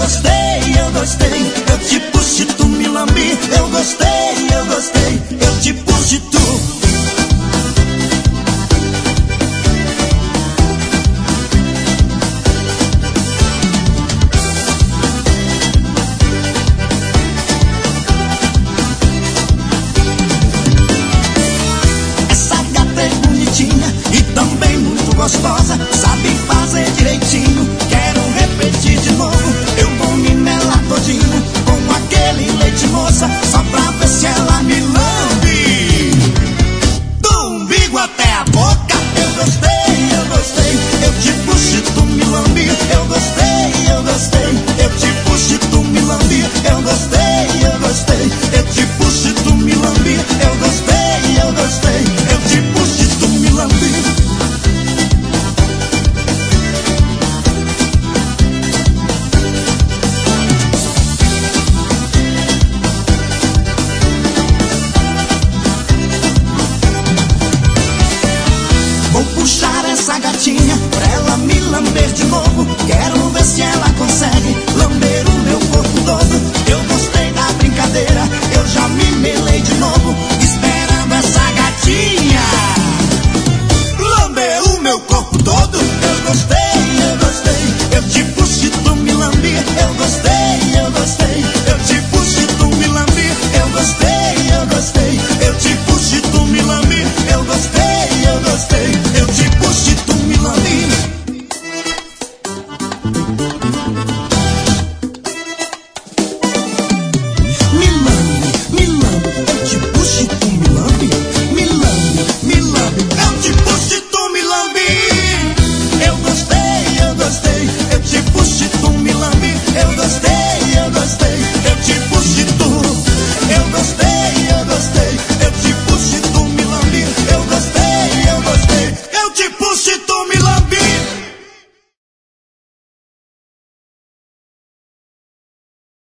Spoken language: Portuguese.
gostei, eu gostei. Eu te puxo e tu me lambe. Eu gostei, eu gostei. Eu te puxo e tu. Essa gata é bonitinha e também muito gostosa. Sabe fazer direitinho. Quero repetir de novo. Eu vou me melar todinho com aquele leite moça, só pra ver se ela me lambe do umbigo até a boca. Eu gostei, eu gostei. Eu te puxo e tu me lambe. Eu gostei, eu gostei. Eu te puxo e tu me lambe. Eu gostei, eu gostei. Eu te puxo e tu me lambe. Eu gostei, eu gostei. Eu te puxo e tu me lambe. Vou puxar essa gatinha pra ela me lamber de novo. Quero ver se ela consegue lamber o meu corpo todo. Eu gostei da brincadeira, eu já me melei de novo, esperando essa gatinha lamber o meu corpo todo. Eu gostei.